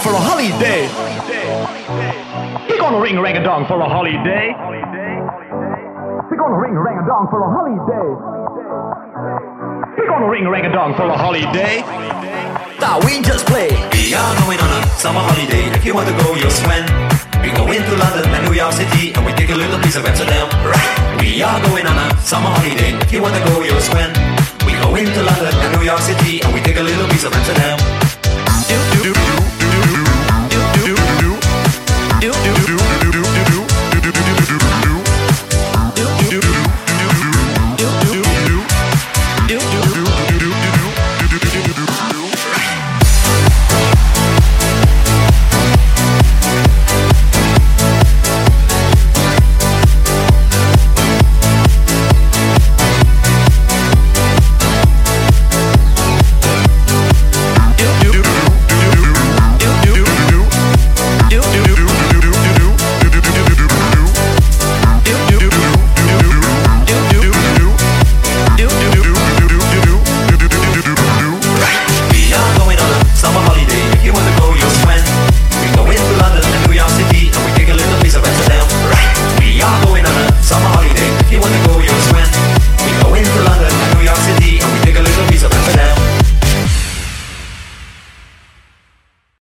for a holiday. We're gonna ring a dong for a holiday. We're gonna ring a dong for a holiday. We're gonna ring a dong for a holiday. Darwin just play. We are going on a summer holiday. If you want to go, you'll swim. We go into London and New York City, and we take a little piece of Amsterdam. Right. We are going on a summer holiday. If you want to go, you'll swim. We go into London and New York City, and we take a little piece of Amsterdam.